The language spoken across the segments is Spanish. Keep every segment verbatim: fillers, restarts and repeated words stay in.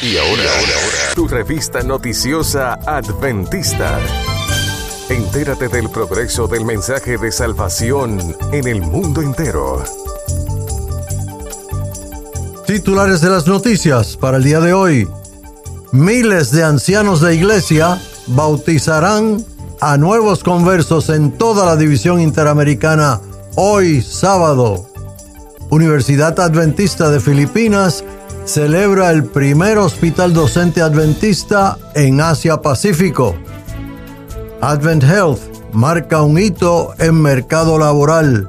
Y ahora, ahora, ahora, tu revista noticiosa Adventista. Entérate del progreso del mensaje de salvación en el mundo entero. Titulares de las noticias para el día de hoy. Miles de ancianos de iglesia bautizarán a nuevos conversos en toda la división interamericana hoy sábado. Universidad Adventista de Filipinas celebra el primer hospital docente adventista en Asia Pacífico. Advent Health marca un hito en mercado laboral.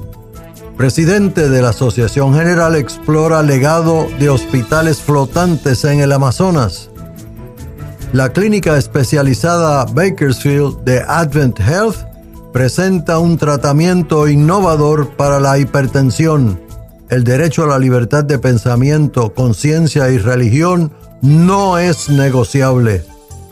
Presidente de la Asociación General explora legado de hospitales flotantes en el Amazonas. La clínica especializada Bakersfield de Advent Health presenta un tratamiento innovador para la hipertensión. El derecho a la libertad de pensamiento, conciencia y religión no es negociable.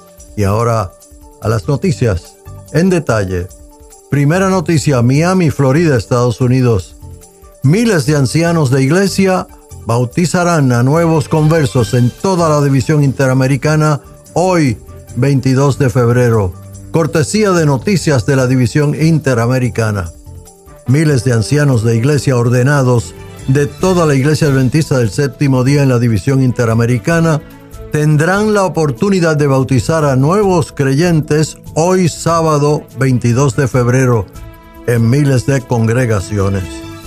Y ahora a las noticias en detalle. Primera noticia: Miami, Florida, Estados Unidos. Miles de ancianos de iglesia bautizarán a nuevos conversos en toda la división interamericana hoy, veintidós de febrero. Cortesía de noticias de la división interamericana. Miles de ancianos de iglesia ordenados de toda la iglesia adventista del séptimo día en la división interamericana tendrán la oportunidad de bautizar a nuevos creyentes hoy sábado veintidós de febrero en miles de congregaciones.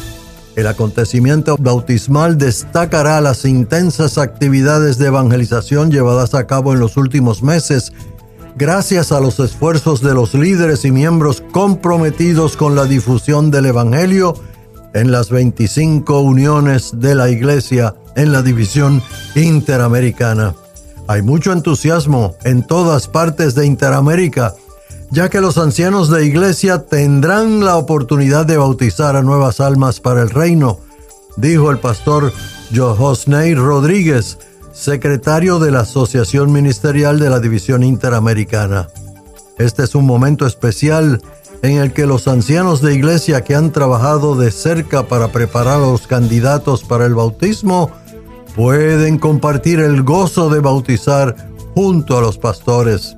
El acontecimiento bautismal destacará las intensas actividades de evangelización llevadas a cabo en los últimos meses, gracias a los esfuerzos de los líderes y miembros comprometidos con la difusión del Evangelio en las veinticinco uniones de la iglesia en la división interamericana. Hay mucho entusiasmo en todas partes de Interamérica, ya que los ancianos de iglesia tendrán la oportunidad de bautizar a nuevas almas para el reino, dijo el pastor Josney Rodríguez, secretario de la Asociación Ministerial de la División Interamericana. Este es un momento especial en el que los ancianos de iglesia que han trabajado de cerca para preparar a los candidatos para el bautismo pueden compartir el gozo de bautizar junto a los pastores.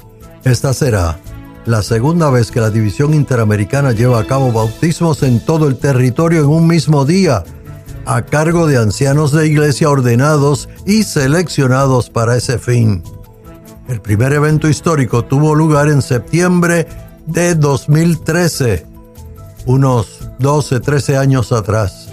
Esta será la segunda vez que la División Interamericana lleva a cabo bautismos en todo el territorio en un mismo día, a cargo de ancianos de iglesia ordenados y seleccionados para ese fin. El primer evento histórico tuvo lugar en septiembre de dos mil trece, unos doce, trece años atrás.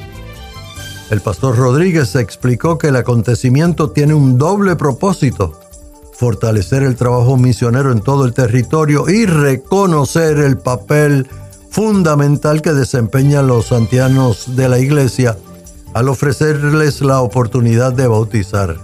El pastor Rodríguez explicó que el acontecimiento tiene un doble propósito: fortalecer el trabajo misionero en todo el territorio y reconocer el papel fundamental que desempeñan los ancianos de la iglesia al ofrecerles la oportunidad de bautizar.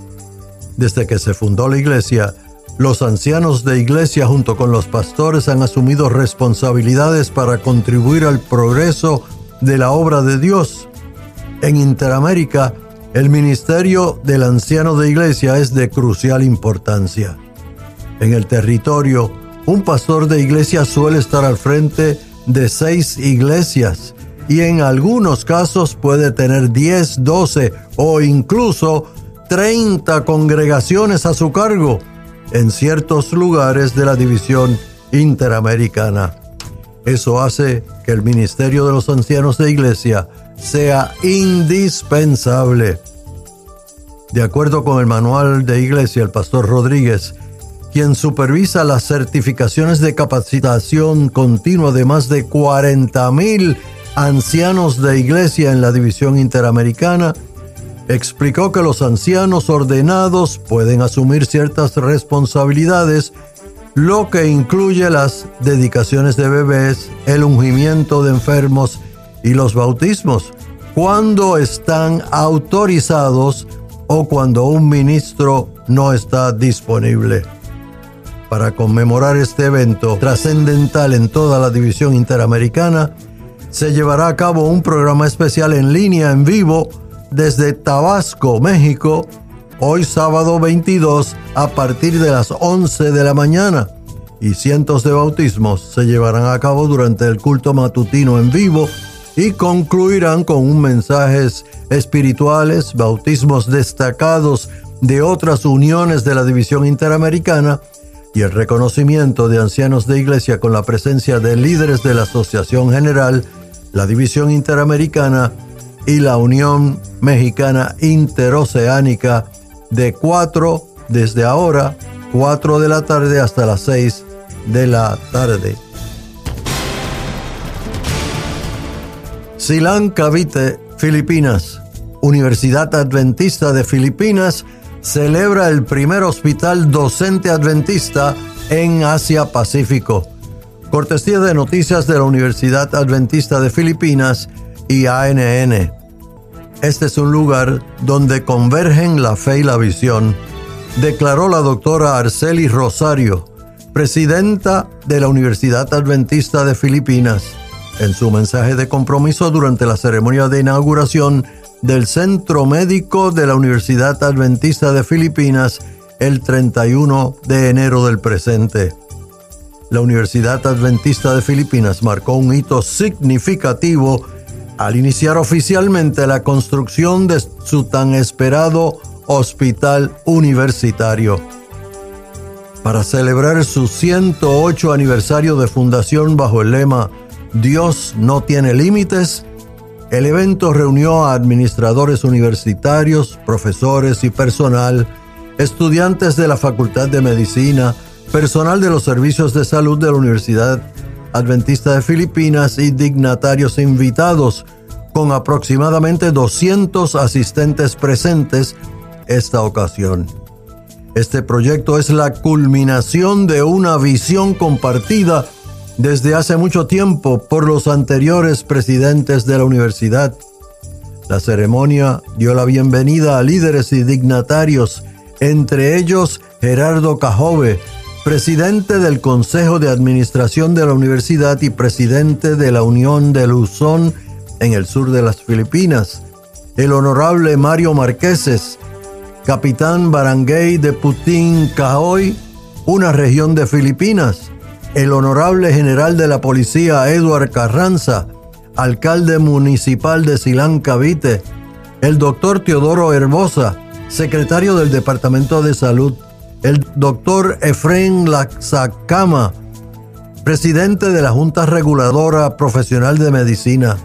Desde que se fundó la iglesia, los ancianos de iglesia junto con los pastores han asumido responsabilidades para contribuir al progreso de la obra de Dios. En Interamérica, el ministerio del anciano de iglesia es de crucial importancia. En el territorio, un pastor de iglesia suele estar al frente de seis iglesias y en algunos casos puede tener diez, doce o incluso treinta congregaciones a su cargo en ciertos lugares de la división interamericana. Eso hace que el ministerio de los ancianos de iglesia sea indispensable. De acuerdo con el manual de iglesia, el pastor Rodríguez, quien supervisa las certificaciones de capacitación continua de más de cuarenta mil ancianos de iglesia en la división interamericana, explicó que los ancianos ordenados pueden asumir ciertas responsabilidades, lo que incluye las dedicaciones de bebés, el ungimiento de enfermos y los bautismos, cuando están autorizados o cuando un ministro no está disponible. Para conmemorar este evento trascendental en toda la división interamericana, se llevará a cabo un programa especial en línea en vivo desde Tabasco, México, hoy sábado veintidós a partir de las once de la mañana, y cientos de bautismos se llevarán a cabo durante el culto matutino en vivo y concluirán con un mensajes espirituales, bautismos destacados de otras uniones de la División Interamericana y el reconocimiento de ancianos de iglesia con la presencia de líderes de la Asociación General, la División Interamericana y la Unión Mexicana Interoceánica de cuatro, desde ahora, cuatro de la tarde hasta las seis de la tarde. Silang Cavite, Filipinas. Universidad Adventista de Filipinas celebra el primer hospital docente adventista en Asia Pacífico. Cortesía de noticias de la Universidad Adventista de Filipinas y A N N. Este es un lugar donde convergen la fe y la visión, declaró la doctora Arceli Rosario, presidenta de la Universidad Adventista de Filipinas, en su mensaje de compromiso durante la ceremonia de inauguración del Centro Médico de la Universidad Adventista de Filipinas el treinta y uno de enero del presente. La Universidad Adventista de Filipinas marcó un hito significativo al iniciar oficialmente la construcción de su tan esperado hospital universitario. Para celebrar su ciento ocho aniversario de fundación bajo el lema Dios no tiene límites, el evento reunió a administradores universitarios, profesores y personal, estudiantes de la Facultad de Medicina, personal de los servicios de salud de la Universidad Adventista de Filipinas y dignatarios invitados, con aproximadamente doscientos asistentes presentes esta ocasión. Este proyecto es la culminación de una visión compartida desde hace mucho tiempo por los anteriores presidentes de la universidad. La ceremonia dio la bienvenida a líderes y dignatarios, entre ellos Gerardo Cajove, presidente del Consejo de Administración de la Universidad y presidente de la Unión de Luzón en el sur de las Filipinas, el honorable Mario Marqueses, capitán barangay de Puting Cahoy, una región de Filipinas, el honorable general de la policía Edward Carranza, alcalde municipal de Silang Cavite, el doctor Teodoro Herbosa, secretario del Departamento de Salud, el doctor Efraín Laxacama, presidente de la Junta Reguladora Profesional de Medicina,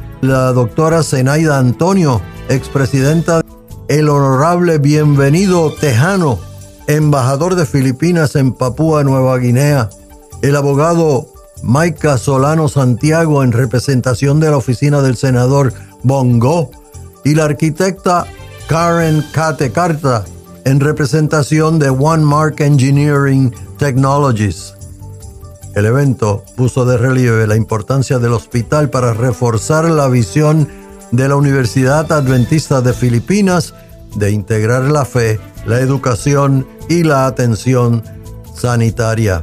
la doctora Zenaida Antonio, expresidenta, el honorable Bienvenido Tejano, embajador de Filipinas en Papúa Nueva Guinea, el abogado Maica Solano Santiago en representación de la oficina del senador Bongo y la arquitecta Karen Kate Carta en representación de One Mark Engineering Technologies. El evento puso de relieve la importancia del hospital para reforzar la visión de la Universidad Adventista de Filipinas de integrar la fe, la educación y la atención sanitaria.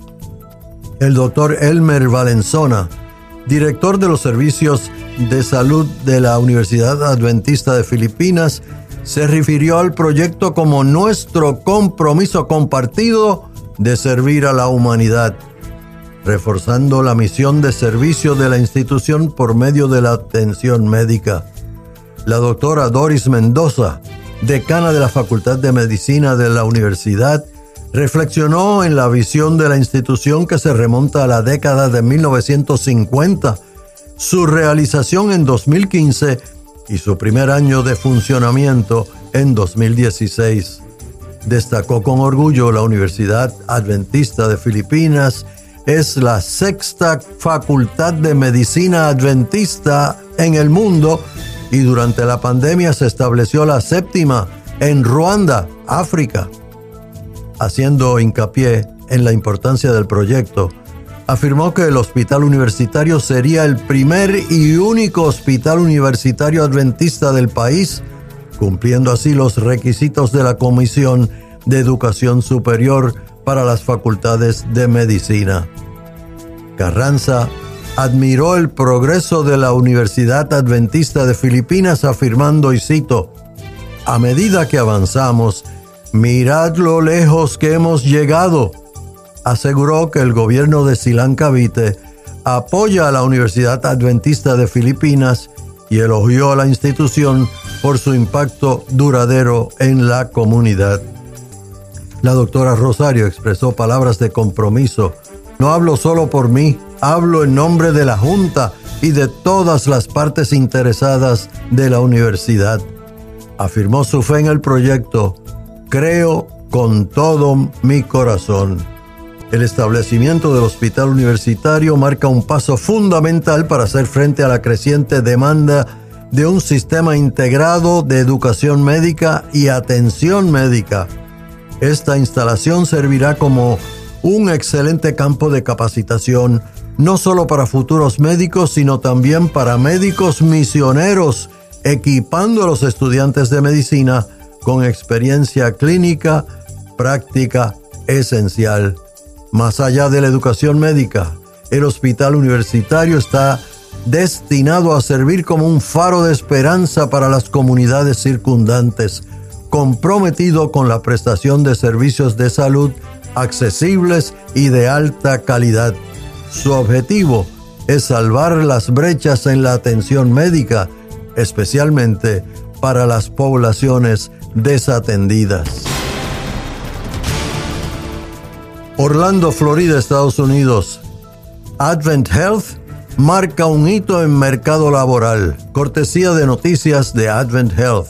El doctor Elmer Valenzona, director de los servicios de salud de la Universidad Adventista de Filipinas, se refirió al proyecto como nuestro compromiso compartido de servir a la humanidad, reforzando la misión de servicio de la institución por medio de la atención médica. La doctora Doris Mendoza, decana de la Facultad de Medicina de la Universidad, reflexionó en la visión de la institución que se remonta a la década de mil novecientos cincuenta, su realización en dos mil quince y su primer año de funcionamiento en dos mil dieciséis. Destacó con orgullo la Universidad Adventista de Filipinas es la sexta facultad de medicina adventista en el mundo y durante la pandemia se estableció la séptima en Ruanda, África. Haciendo hincapié en la importancia del proyecto, afirmó que el hospital universitario sería el primer y único hospital universitario adventista del país, cumpliendo así los requisitos de la Comisión de Educación Superior para las facultades de medicina. Carranza admiró el progreso de la Universidad Adventista de Filipinas afirmando, y cito, «A medida que avanzamos, mirad lo lejos que hemos llegado». Aseguró que el gobierno de Silang Cavite apoya a la Universidad Adventista de Filipinas y elogió a la institución por su impacto duradero en la comunidad. La doctora Rosario expresó palabras de compromiso. No hablo solo por mí, hablo en nombre de la Junta y de todas las partes interesadas de la universidad. Afirmó su fe en el proyecto. Creo con todo mi corazón. El establecimiento del hospital universitario marca un paso fundamental para hacer frente a la creciente demanda de un sistema integrado de educación médica y atención médica. Esta instalación servirá como un excelente campo de capacitación, no solo para futuros médicos, sino también para médicos misioneros, equipando a los estudiantes de medicina con experiencia clínica, práctica esencial. Más allá de la educación médica, el hospital universitario está destinado a servir como un faro de esperanza para las comunidades circundantes, comprometido con la prestación de servicios de salud accesibles y de alta calidad. Su objetivo es salvar las brechas en la atención médica, especialmente para las poblaciones desatendidas. Orlando, Florida, Estados Unidos. Advent Health marca un hito en mercado laboral. Cortesía de noticias de Advent Health.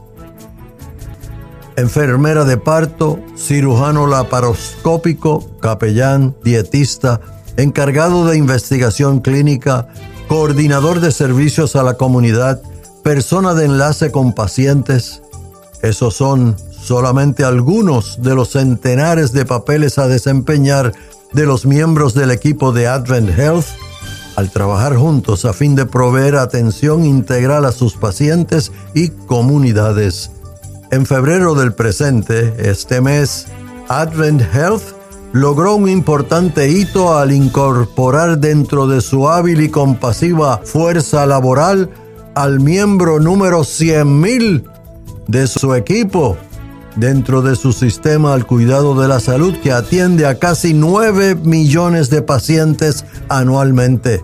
Enfermera de parto, cirujano laparoscópico, capellán, dietista, encargado de investigación clínica, coordinador de servicios a la comunidad, persona de enlace con pacientes. Esos son solamente algunos de los centenares de papeles a desempeñar de los miembros del equipo de Advent Health al trabajar juntos a fin de proveer atención integral a sus pacientes y comunidades. En febrero del presente, este mes, Advent Health logró un importante hito al incorporar dentro de su hábil y compasiva fuerza laboral al miembro número cien mil de su equipo dentro de su sistema al cuidado de la salud, que atiende a casi nueve millones de pacientes anualmente.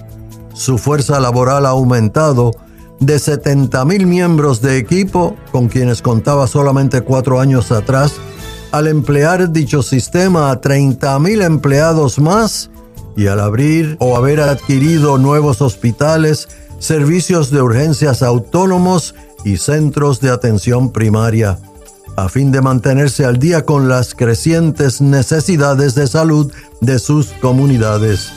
Su fuerza laboral ha aumentado de setenta mil miembros de equipo, con quienes contaba solamente cuatro años atrás, al emplear dicho sistema a treinta mil empleados más y al abrir o haber adquirido nuevos hospitales, servicios de urgencias autónomos y centros de atención primaria, a fin de mantenerse al día con las crecientes necesidades de salud de sus comunidades.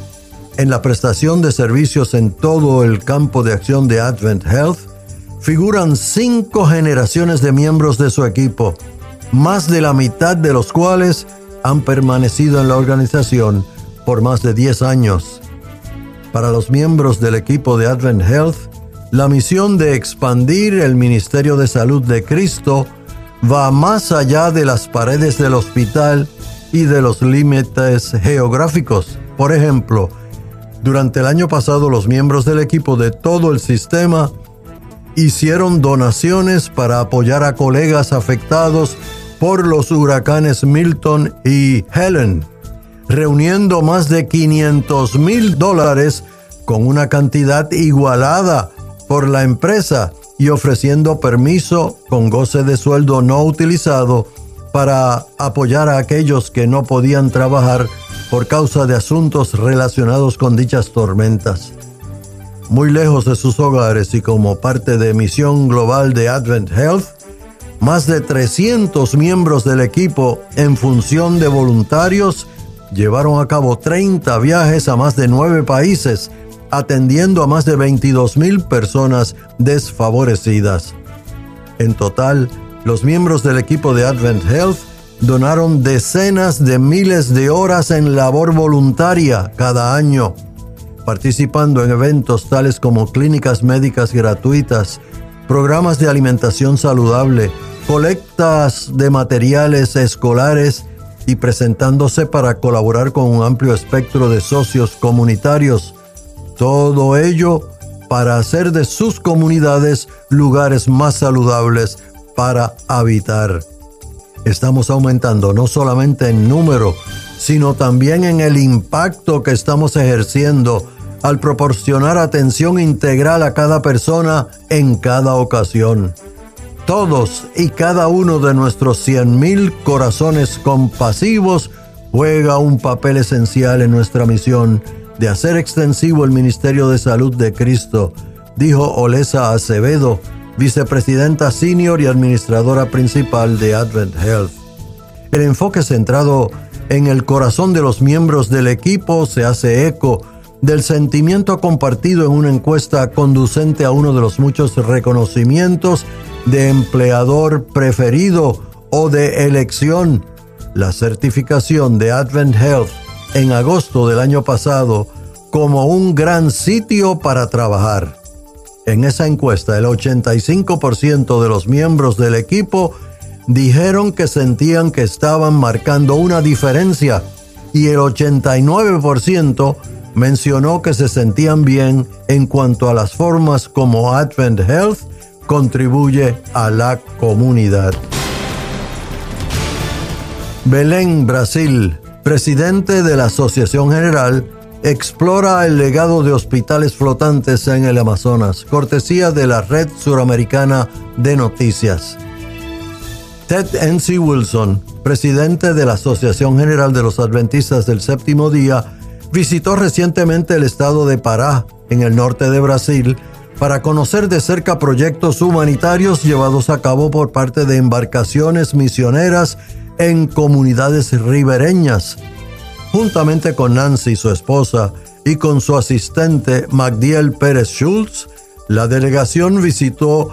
En la prestación de servicios en todo el campo de acción de Advent Health, figuran cinco generaciones de miembros de su equipo, más de la mitad de los cuales han permanecido en la organización por más de diez años. Para los miembros del equipo de Advent Health, la misión de expandir el Ministerio de Salud de Cristo va más allá de las paredes del hospital y de los límites geográficos. Por ejemplo, durante el año pasado, los miembros del equipo de todo el sistema hicieron donaciones para apoyar a colegas afectados por los huracanes Milton y Helen, reuniendo más de quinientos mil dólares con una cantidad igualada por la empresa y ofreciendo permiso con goce de sueldo no utilizado para apoyar a aquellos que no podían trabajar por causa de asuntos relacionados con dichas tormentas. Muy lejos de sus hogares y como parte de misión global de Advent Health, más de trescientos miembros del equipo en función de voluntarios llevaron a cabo treinta viajes a más de nueve países, atendiendo a más de veintidós mil personas desfavorecidas. En total, los miembros del equipo de Advent Health donaron decenas de miles de horas en labor voluntaria cada año, participando en eventos tales como clínicas médicas gratuitas, programas de alimentación saludable, colectas de materiales escolares y presentándose para colaborar con un amplio espectro de socios comunitarios. Todo ello para hacer de sus comunidades lugares más saludables para habitar. Estamos aumentando no solamente en número, sino también en el impacto que estamos ejerciendo al proporcionar atención integral a cada persona en cada ocasión. Todos y cada uno de nuestros cien mil corazones compasivos juega un papel esencial en nuestra misión de hacer extensivo el Ministerio de Salud de Cristo, dijo Olesa Acevedo, vicepresidenta senior y administradora principal de Advent Health. El enfoque centrado en el corazón de los miembros del equipo se hace eco del sentimiento compartido en una encuesta conducente a uno de los muchos reconocimientos de empleador preferido o de elección, la certificación de Advent Health en agosto del año pasado como un gran sitio para trabajar. En esa encuesta, el ochenta y cinco por ciento de los miembros del equipo dijeron que sentían que estaban marcando una diferencia y el ochenta y nueve por ciento mencionó que se sentían bien en cuanto a las formas como Advent Health contribuye a la comunidad. Belém, Brasil, presidente de la Asociación General, explora el legado de hospitales flotantes en el Amazonas, cortesía de la Red Suramericana de Noticias. Ted N C Wilson, presidente de la Asociación General de los Adventistas del Séptimo Día, visitó recientemente el estado de Pará, en el norte de Brasil, para conocer de cerca proyectos humanitarios llevados a cabo por parte de embarcaciones misioneras en comunidades ribereñas. Juntamente con Nancy, su esposa, y con su asistente Magdiel Pérez Schultz, la delegación visitó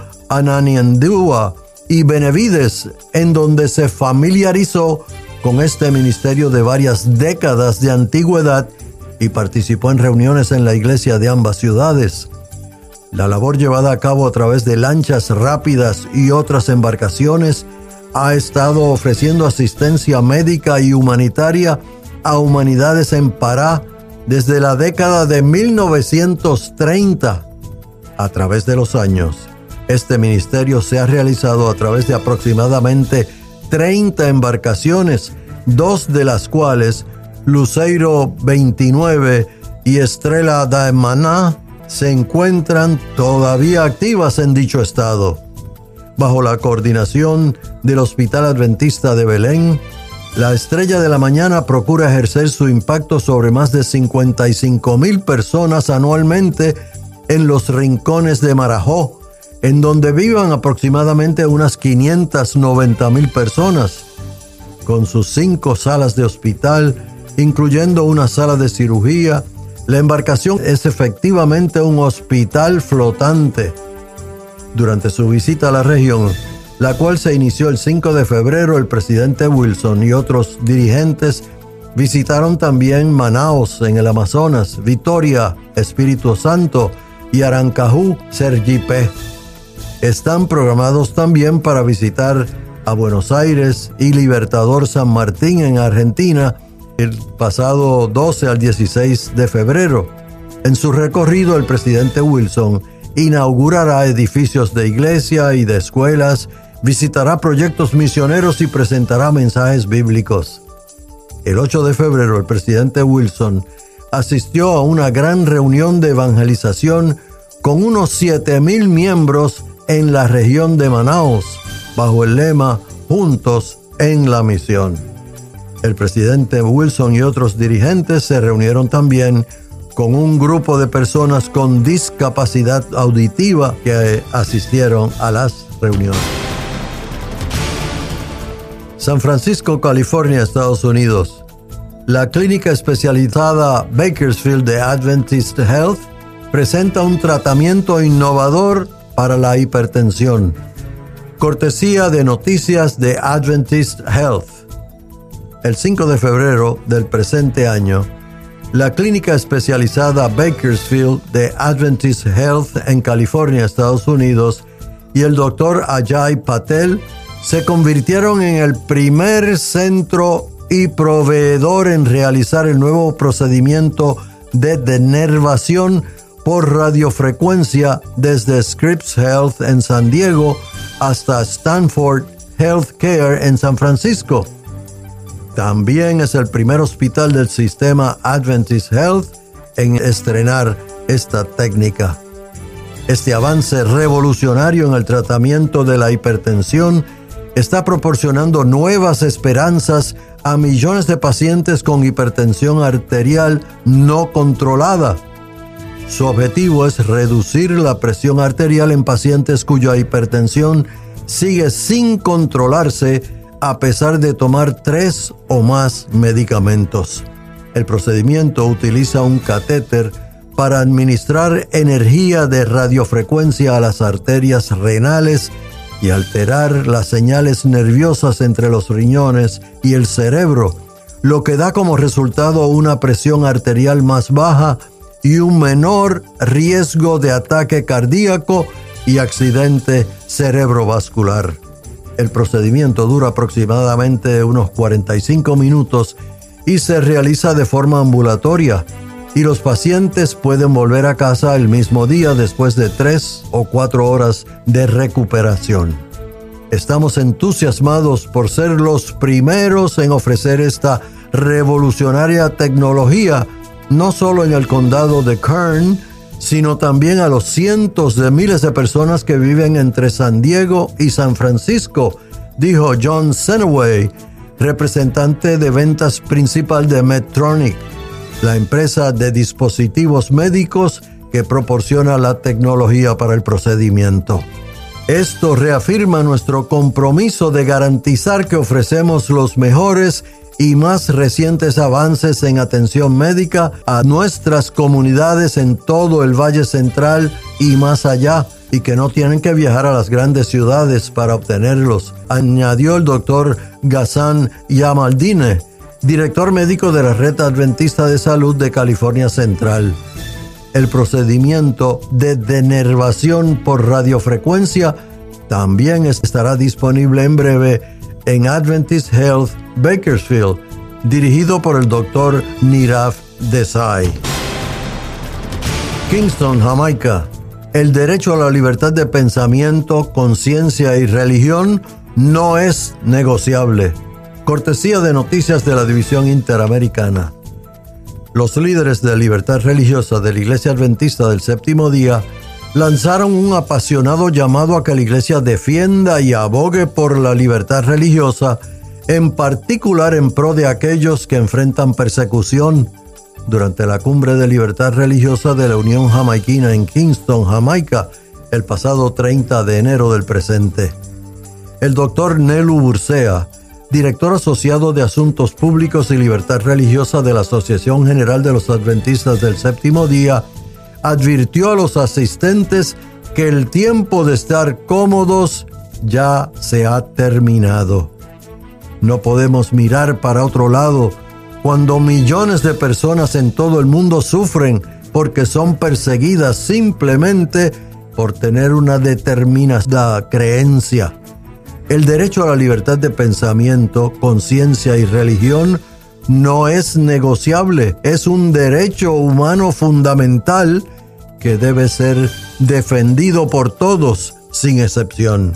Ananindeua y Benavides, en donde se familiarizó con este ministerio de varias décadas de antigüedad y participó en reuniones en la iglesia de ambas ciudades. La labor llevada a cabo a través de lanchas rápidas y otras embarcaciones ha estado ofreciendo asistencia médica y humanitaria a humanidades en Pará desde la década de mil novecientos treinta. A través de los años, este ministerio se ha realizado a través de aproximadamente treinta embarcaciones, dos de las cuales, Luceiro veintinueve y Estrella da Maná, se encuentran todavía activas en dicho estado. Bajo la coordinación del Hospital Adventista de Belém, la Estrella de la Mañana procura ejercer su impacto sobre más de cincuenta y cinco mil personas anualmente en los rincones de Marajó, en donde vivan aproximadamente unas quinientas noventa mil personas. Con sus cinco salas de hospital, incluyendo una sala de cirugía, la embarcación es efectivamente un hospital flotante. Durante su visita a la región, la cual se inició el cinco de febrero, el presidente Wilson y otros dirigentes visitaron también Manaus en el Amazonas, Vitoria, Espíritu Santo y Aracaju, Sergipe. Están programados también para visitar a Buenos Aires y Libertador San Martín en Argentina el pasado doce al dieciséis de febrero. En su recorrido, el presidente Wilson inaugurará edificios de iglesia y de escuelas, visitará proyectos misioneros y presentará mensajes bíblicos. El ocho de febrero, el presidente Wilson asistió a una gran reunión de evangelización con unos siete mil miembros en la región de Manaus, bajo el lema Juntos en la Misión. El presidente Wilson y otros dirigentes se reunieron también con un grupo de personas con discapacidad auditiva que asistieron a las reuniones. San Francisco, California, Estados Unidos. La clínica especializada Bakersfield de Adventist Health presenta un tratamiento innovador para la hipertensión. Cortesía de noticias de Adventist Health. El cinco de febrero del presente año, la clínica especializada Bakersfield de Adventist Health en California, Estados Unidos, y el doctor Ajay Patel se convirtieron en el primer centro y proveedor en realizar el nuevo procedimiento de denervación por radiofrecuencia desde Scripps Health en San Diego hasta Stanford Healthcare en San Francisco. También es el primer hospital del sistema Adventist Health en estrenar esta técnica. Este avance revolucionario en el tratamiento de la hipertensión está proporcionando nuevas esperanzas a millones de pacientes con hipertensión arterial no controlada. Su objetivo es reducir la presión arterial en pacientes cuya hipertensión sigue sin controlarse a pesar de tomar tres o más medicamentos. El procedimiento utiliza un catéter para administrar energía de radiofrecuencia a las arterias renales y alterar las señales nerviosas entre los riñones y el cerebro, lo que da como resultado una presión arterial más baja y un menor riesgo de ataque cardíaco y accidente cerebrovascular. El procedimiento dura aproximadamente unos cuarenta y cinco minutos y se realiza de forma ambulatoria, y los pacientes pueden volver a casa el mismo día después de tres o cuatro horas de recuperación. Estamos entusiasmados por ser los primeros en ofrecer esta revolucionaria tecnología, no solo en el condado de Kern, sino también a los cientos de miles de personas que viven entre San Diego y San Francisco, dijo John Senaway, representante de ventas principal de Medtronic, la empresa de dispositivos médicos que proporciona la tecnología para el procedimiento. Esto reafirma nuestro compromiso de garantizar que ofrecemos los mejores y más recientes avances en atención médica a nuestras comunidades en todo el Valle Central y más allá, y que no tienen que viajar a las grandes ciudades para obtenerlos, añadió el doctor Ghassan Yamaldine, director médico de la Red Adventista de Salud de California Central. El procedimiento de denervación por radiofrecuencia también estará disponible en breve en Adventist Health Bakersfield, dirigido por el doctor Nirav Desai. Kingston, Jamaica. El derecho a la libertad de pensamiento, conciencia y religión no es negociable. Cortesía de noticias de la División Interamericana. Los líderes de libertad religiosa de la Iglesia Adventista del Séptimo Día lanzaron un apasionado llamado a que la Iglesia defienda y abogue por la libertad religiosa, en particular en pro de aquellos que enfrentan persecución, durante la Cumbre de Libertad Religiosa de la Unión Jamaiquina en Kingston, Jamaica, el pasado treinta de enero del presente. El doctor Nelu Bursea, director asociado de Asuntos Públicos y Libertad Religiosa de la Asociación General de los Adventistas del Séptimo Día, advirtió a los asistentes que el tiempo de estar cómodos ya se ha terminado. No podemos mirar para otro lado cuando millones de personas en todo el mundo sufren porque son perseguidas simplemente por tener una determinada creencia. El derecho a la libertad de pensamiento, conciencia y religión no es negociable, es un derecho humano fundamental que debe ser defendido por todos, sin excepción.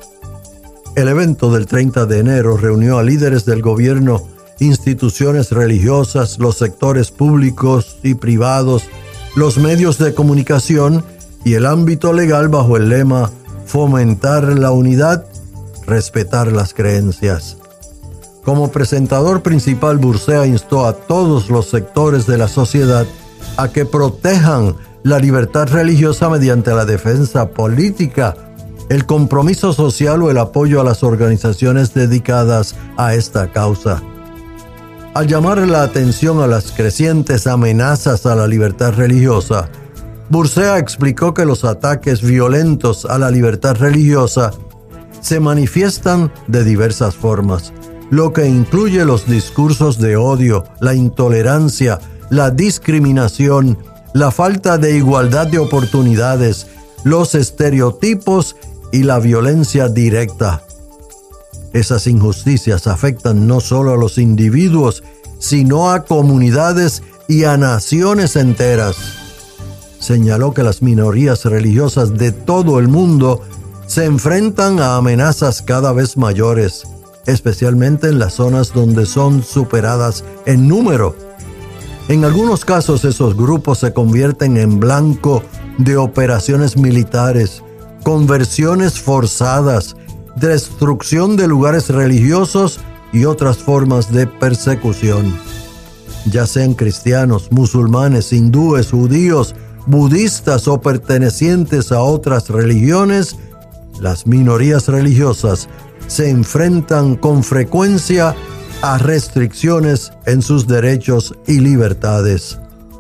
El evento del treinta de enero reunió a líderes del gobierno, instituciones religiosas, los sectores públicos y privados, los medios de comunicación y el ámbito legal bajo el lema «Fomentar la unidad, respetar las creencias». Como presentador principal, Bursea instó a todos los sectores de la sociedad a que protejan la libertad religiosa mediante la defensa política, el compromiso social o el apoyo a las organizaciones dedicadas a esta causa. Al llamar la atención a las crecientes amenazas a la libertad religiosa, Bursea explicó que los ataques violentos a la libertad religiosa se manifiestan de diversas formas, lo que incluye los discursos de odio, la intolerancia, la discriminación, la falta de igualdad de oportunidades, los estereotipos y la violencia directa. Esas injusticias afectan no solo a los individuos, sino a comunidades y a naciones enteras. Señaló que las minorías religiosas de todo el mundo se enfrentan a amenazas cada vez mayores, especialmente en las zonas donde son superadas en número. En algunos casos esos grupos se convierten en blanco de operaciones militares, conversiones forzadas, destrucción de lugares religiosos y otras formas de persecución. Ya sean cristianos, musulmanes, hindúes, judíos, budistas o pertenecientes a otras religiones, las minorías religiosas se enfrentan con frecuencia a restricciones en sus derechos y libertades.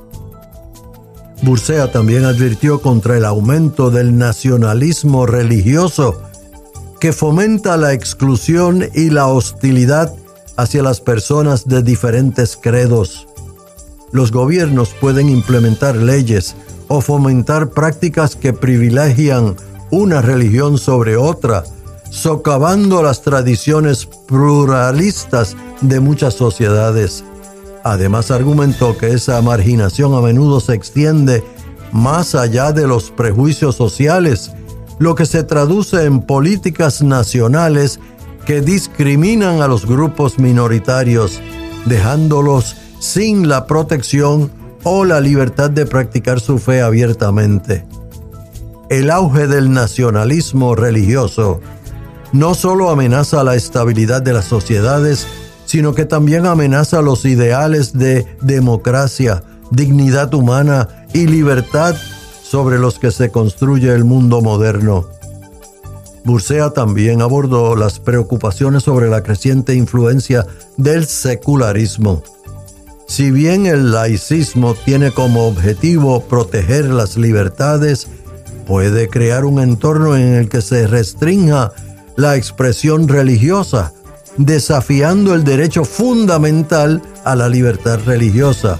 Bursea también advirtió contra el aumento del nacionalismo religioso que fomenta la exclusión y la hostilidad hacia las personas de diferentes credos. Los gobiernos pueden implementar leyes o fomentar prácticas que privilegian una religión sobre otra, socavando las tradiciones pluralistas de muchas sociedades. Además, argumentó que esa marginación a menudo se extiende más allá de los prejuicios sociales, lo que se traduce en políticas nacionales que discriminan a los grupos minoritarios, dejándolos sin la protección o la libertad de practicar su fe abiertamente. El auge del nacionalismo religioso no solo amenaza la estabilidad de las sociedades, sino que también amenaza los ideales de democracia, dignidad humana y libertad sobre los que se construye el mundo moderno. Bursea también abordó las preocupaciones sobre la creciente influencia del secularismo. Si bien el laicismo tiene como objetivo proteger las libertades, puede crear un entorno en el que se restrinja la expresión religiosa, desafiando el derecho fundamental a la libertad religiosa.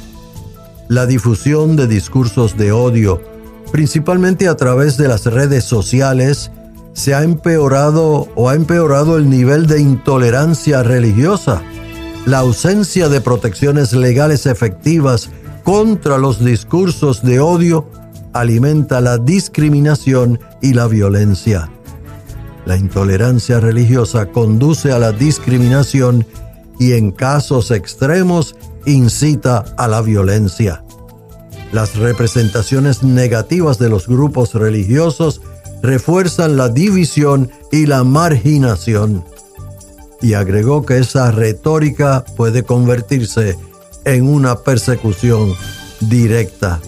La difusión de discursos de odio, principalmente a través de las redes sociales, se ha empeorado o ha empeorado el nivel de intolerancia religiosa. La ausencia de protecciones legales efectivas contra los discursos de odio alimenta la discriminación y la violencia. La intolerancia religiosa conduce a la discriminación y en casos extremos incita a la violencia. Las representaciones negativas de los grupos religiosos refuerzan la división y la marginación. Y agregó que esa retórica puede convertirse en una persecución directa.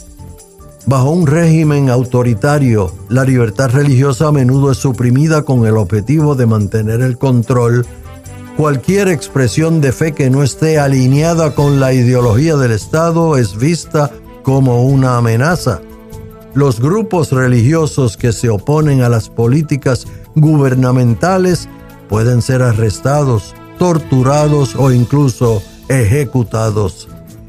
Bajo un régimen autoritario, la libertad religiosa a menudo es suprimida con el objetivo de mantener el control. Cualquier expresión de fe que no esté alineada con la ideología del Estado es vista como una amenaza. Los grupos religiosos que se oponen a las políticas gubernamentales pueden ser arrestados, torturados o incluso ejecutados.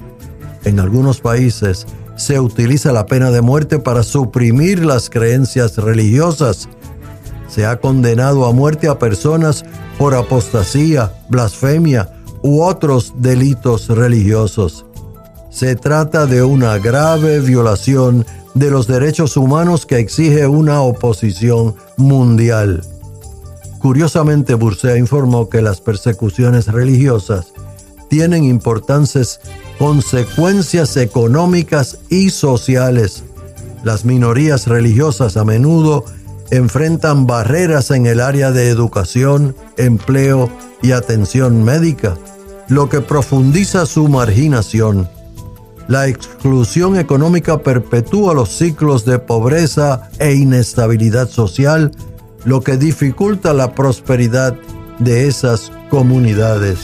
En algunos países se utiliza la pena de muerte para suprimir las creencias religiosas. Se ha condenado a muerte a personas por apostasía, blasfemia u otros delitos religiosos. Se trata de una grave violación de los derechos humanos que exige una oposición mundial. Curiosamente, Bursea informó que las persecuciones religiosas tienen importantes consecuencias económicas y sociales. Las minorías religiosas a menudo enfrentan barreras en el área de educación, empleo y atención médica, lo que profundiza su marginación. La exclusión económica perpetúa los ciclos de pobreza e inestabilidad social, lo que dificulta la prosperidad de esas comunidades.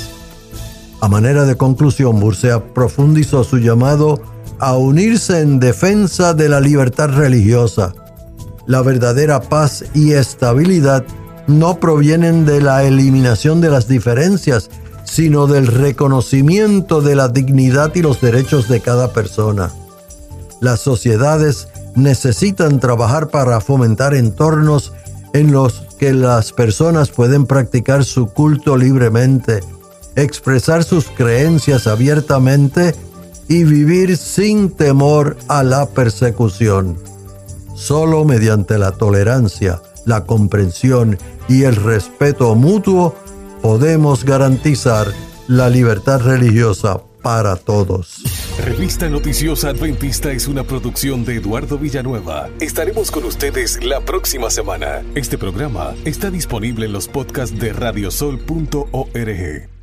A manera de conclusión, Bursea profundizó su llamado a unirse en defensa de la libertad religiosa. La verdadera paz y estabilidad no provienen de la eliminación de las diferencias, sino del reconocimiento de la dignidad y los derechos de cada persona. Las sociedades necesitan trabajar para fomentar entornos en los que las personas pueden practicar su culto libremente, expresar sus creencias abiertamente y vivir sin temor a la persecución. Solo mediante la tolerancia, la comprensión y el respeto mutuo podemos garantizar la libertad religiosa para para todos. Revista Noticiosa Adventista es una producción de Eduardo Villanueva. Estaremos con ustedes la próxima semana. Este programa está disponible en los podcasts de radiosol punto org.